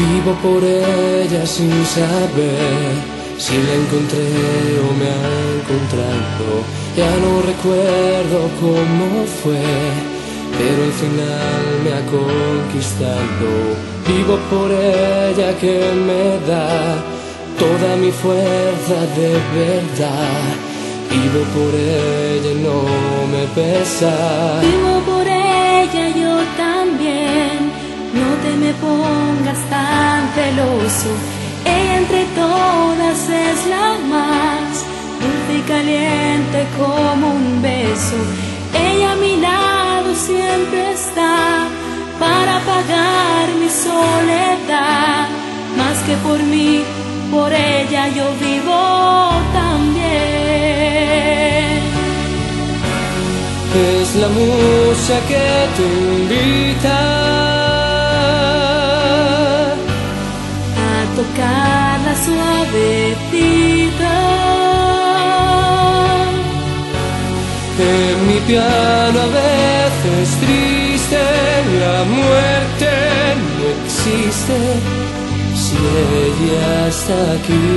Vivo por ella sin saber si la encontré o me ha encontrado. Ya no recuerdo cómo fue, pero al final me ha conquistado. Vivo por ella que me da toda mi fuerza de verdad. Vivo por ella y no me pesa. Vivo por ella yo también. No te me pongas tan celoso. Ella entre todas es la más dulce y caliente como un beso. Ella a mi lado siempre está para apagar mi soledad. Más que por mí, por ella yo vivo también. Es la musa que te invita a tocarla suavecita. En mi piano a veces triste, la muerte no existe si ella está aquí.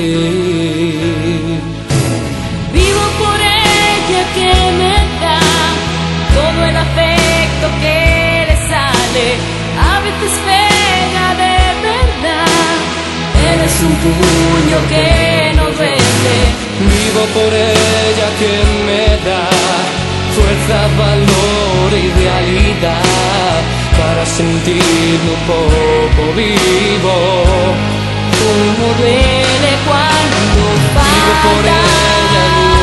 Vivo por ella que me da todo el afecto que le sale. A veces pega de verdad. Eres un puño que no duele. Vivo por ella que me da fuerza, valor y realidad para sentirme un poco vivo. Como duele cuando Vivo por falta. ella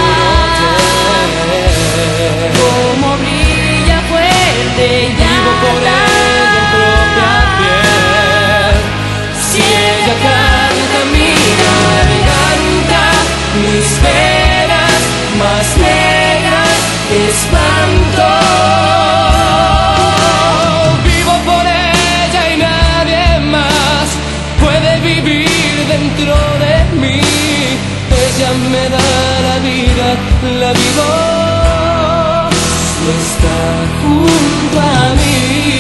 en Como brilla fuerte y Vivo por ella en propia piel. Si ella canta mi garganta, mis penas más negras espanto. Vivo por ella y nadie más puede vivir dentro de mí. Ella me da la vida, la vivo si está junto a mí.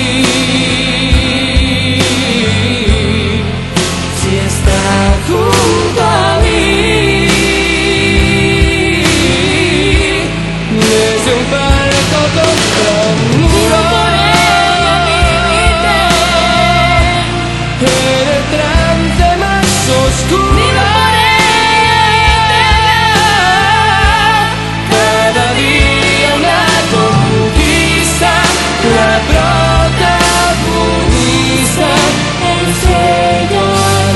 Si está junto a mí. Desde un barco contra un muro, en el trance más oscuro, cada día una conquista, la protagonista es ella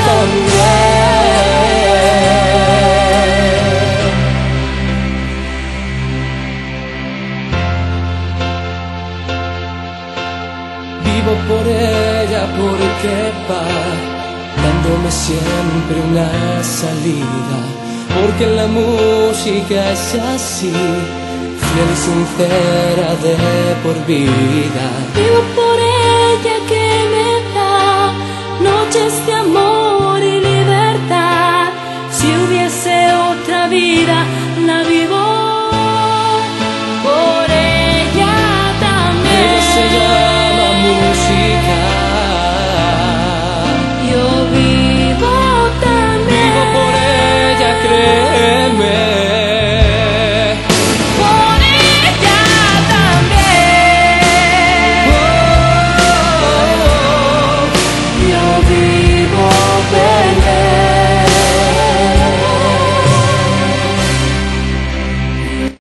también. Vivo por ella porque va dándome siempre una salida, porque la música es así, fiel y sincera de por vida. Vivo por ella que me da noches de amor y libertad. Si hubiese otra vida,